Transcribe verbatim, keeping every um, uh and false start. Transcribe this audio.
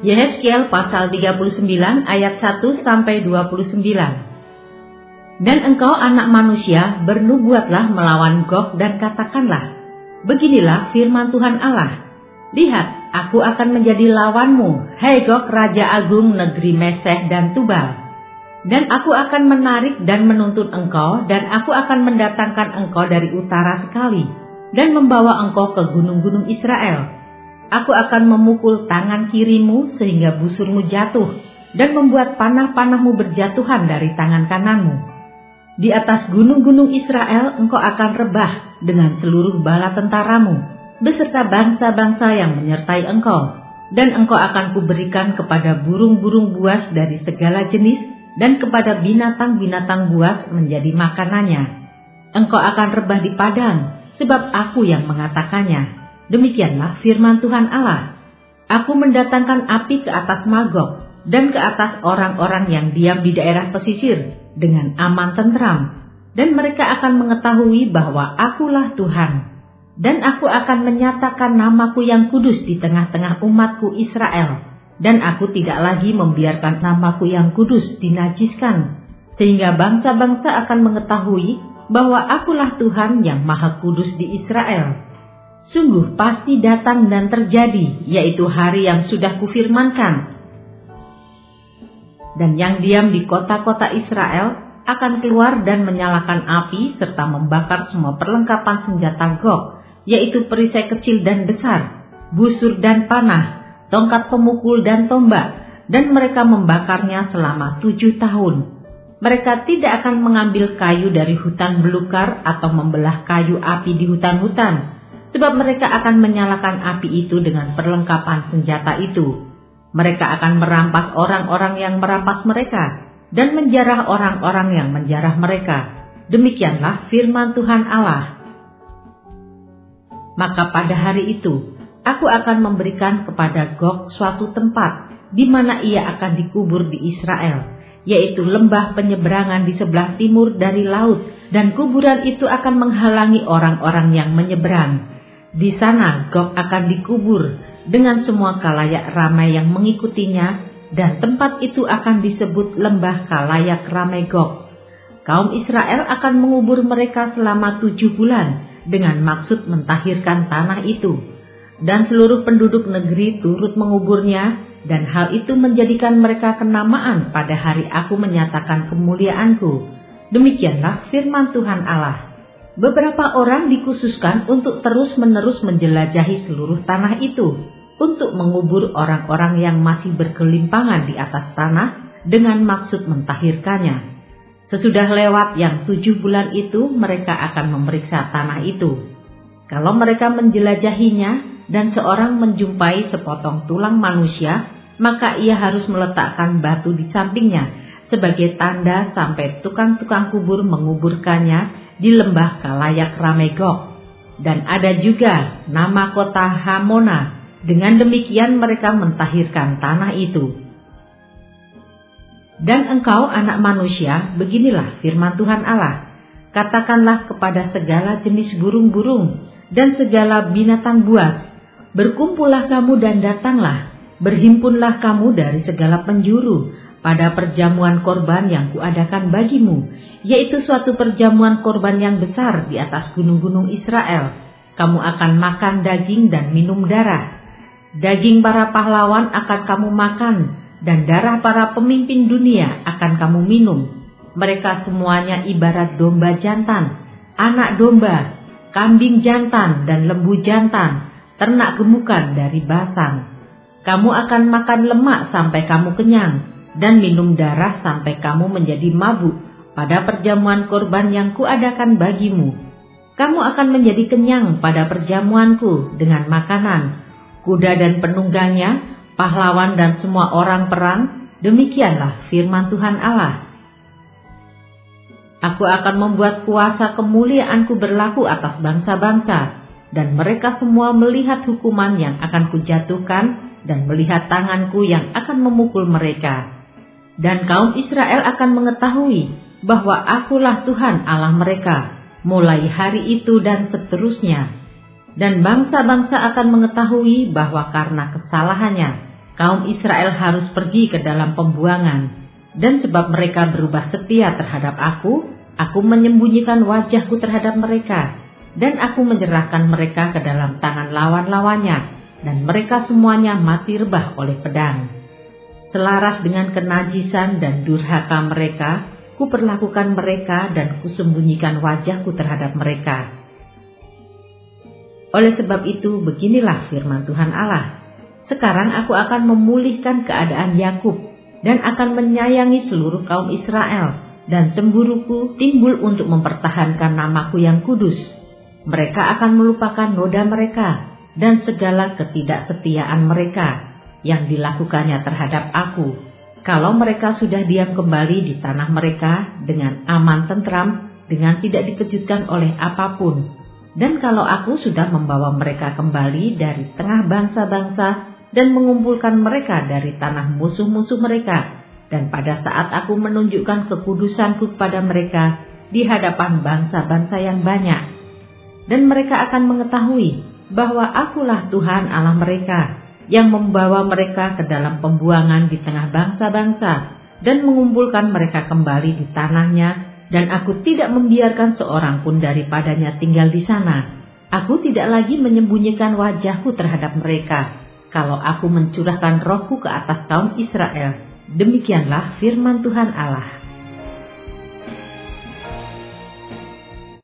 Yehezkiel pasal tiga puluh sembilan ayat satu sampai dua puluh sembilan. Dan engkau anak manusia, bernubuatlah melawan Gog dan katakanlah, beginilah firman Tuhan Allah. Lihat, aku akan menjadi lawanmu, hai Gog raja agung negeri Meseh dan Tubal. Dan aku akan menarik dan menuntun engkau, dan aku akan mendatangkan engkau dari utara sekali, dan membawa engkau ke gunung-gunung Israel. Aku akan memukul tangan kirimu sehingga busurmu jatuh, dan membuat panah-panahmu berjatuhan dari tangan kananmu. Di atas gunung-gunung Israel engkau akan rebah dengan seluruh bala tentaramu, beserta bangsa-bangsa yang menyertai engkau. Dan engkau akan kuberikan kepada burung-burung buas dari segala jenis, dan kepada binatang-binatang buas menjadi makanannya. Engkau akan rebah di padang, sebab aku yang mengatakannya. Demikianlah firman Tuhan Allah. Aku mendatangkan api ke atas Magog dan ke atas orang-orang yang diam di daerah pesisir dengan aman tentram, dan mereka akan mengetahui bahwa akulah Tuhan. Dan aku akan menyatakan namaku yang kudus di tengah-tengah umatku Israel, dan aku tidak lagi membiarkan namaku yang kudus dinajiskan, sehingga bangsa-bangsa akan mengetahui bahwa akulah Tuhan yang maha kudus di Israel. Sungguh pasti datang dan terjadi, yaitu hari yang sudah kufirmankan. Dan yang diam di kota-kota Israel akan keluar dan menyalakan api serta membakar semua perlengkapan senjata Gog, yaitu perisai kecil dan besar, busur dan panah, tongkat pemukul dan tombak, dan mereka membakarnya selama tujuh tahun. Mereka tidak akan mengambil kayu dari hutan belukar atau membelah kayu api di hutan-hutan, sebab mereka akan menyalakan api itu dengan perlengkapan senjata itu. Mereka akan merampas orang-orang yang merampas mereka, dan menjarah orang-orang yang menjarah mereka. Demikianlah firman Tuhan Allah. Maka pada hari itu, aku akan memberikan kepada Gog suatu tempat, di mana ia akan dikubur di Israel, yaitu lembah penyeberangan di sebelah timur dari laut, dan kuburan itu akan menghalangi orang-orang yang menyeberang. Di sana Gog akan dikubur dengan semua kalayak ramai yang mengikutinya, dan tempat itu akan disebut lembah kalayak ramai Gog. Kaum Israel akan mengubur mereka selama tujuh bulan dengan maksud mentahirkan tanah itu, dan seluruh penduduk negeri turut menguburnya, dan hal itu menjadikan mereka kenamaan pada hari aku menyatakan kemuliaanku. Demikianlah firman Tuhan Allah. Beberapa orang dikhususkan untuk terus-menerus menjelajahi seluruh tanah itu, untuk mengubur orang-orang yang masih bergelimpangan di atas tanah dengan maksud mentahirkannya. Sesudah lewat yang tujuh bulan itu, mereka akan memeriksa tanah itu. Kalau mereka menjelajahinya dan seorang menjumpai sepotong tulang manusia, maka ia harus meletakkan batu di sampingnya sebagai tanda sampai tukang-tukang kubur menguburkannya di lembah kalayak ramai Gog. Dan ada juga nama kota Hamona. Dengan demikian mereka mentahirkan tanah itu. Dan engkau anak manusia, beginilah firman Tuhan Allah. Katakanlah kepada segala jenis burung-burung dan segala binatang buas, berkumpullah kamu dan datanglah, berhimpunlah kamu dari segala penjuru pada perjamuan korban yang kuadakan bagimu, yaitu suatu perjamuan korban yang besar di atas gunung-gunung Israel. Kamu akan makan daging dan minum darah. Daging para pahlawan akan kamu makan, dan darah para pemimpin dunia akan kamu minum. Mereka semuanya ibarat domba jantan, anak domba, kambing jantan dan lembu jantan, ternak gemukan dari Basan. Kamu akan makan lemak sampai kamu kenyang, dan minum darah sampai kamu menjadi mabuk pada perjamuan korban yang kuadakan bagimu. Kamu akan menjadi kenyang pada perjamuanku dengan makanan, kuda dan penunggangnya, pahlawan dan semua orang perang. Demikianlah firman Tuhan Allah. Aku akan membuat kuasa kemuliaanku berlaku atas bangsa-bangsa, dan mereka semua melihat hukuman yang akan kujatuhkan, dan melihat tanganku yang akan memukul mereka. Dan kaum Israel akan mengetahui bahwa akulah Tuhan Allah mereka, mulai hari itu dan seterusnya. Dan bangsa-bangsa akan mengetahui bahwa karena kesalahannya kaum Israel harus pergi ke dalam pembuangan, dan sebab mereka berubah setia terhadap aku, aku menyembunyikan wajahku terhadap mereka, dan aku menyerahkan mereka ke dalam tangan lawan-lawannya, dan mereka semuanya mati rebah oleh pedang. Selaras dengan kenajisan dan durhaka mereka, ku perlakukan mereka dan kusembunyikan wajahku terhadap mereka. Oleh sebab itu, beginilah firman Tuhan Allah. Sekarang aku akan memulihkan keadaan Yakub dan akan menyayangi seluruh kaum Israel, dan cemburuku timbul untuk mempertahankan namaku yang kudus. Mereka akan melupakan noda mereka dan segala ketidaksetiaan mereka yang dilakukannya terhadap aku, kalau mereka sudah diam kembali di tanah mereka dengan aman tentram, dengan tidak dikejutkan oleh apapun. Dan kalau aku sudah membawa mereka kembali dari tengah bangsa-bangsa dan mengumpulkan mereka dari tanah musuh-musuh mereka, dan pada saat aku menunjukkan kekudusanku kepada mereka di hadapan bangsa-bangsa yang banyak, dan mereka akan mengetahui bahwa akulah Tuhan Allah mereka, yang membawa mereka ke dalam pembuangan di tengah bangsa-bangsa dan mengumpulkan mereka kembali di tanahnya, dan aku tidak membiarkan seorang pun daripadanya tinggal di sana. Aku tidak lagi menyembunyikan wajahku terhadap mereka, kalau aku mencurahkan rohku ke atas kaum Israel. Demikianlah firman Tuhan Allah.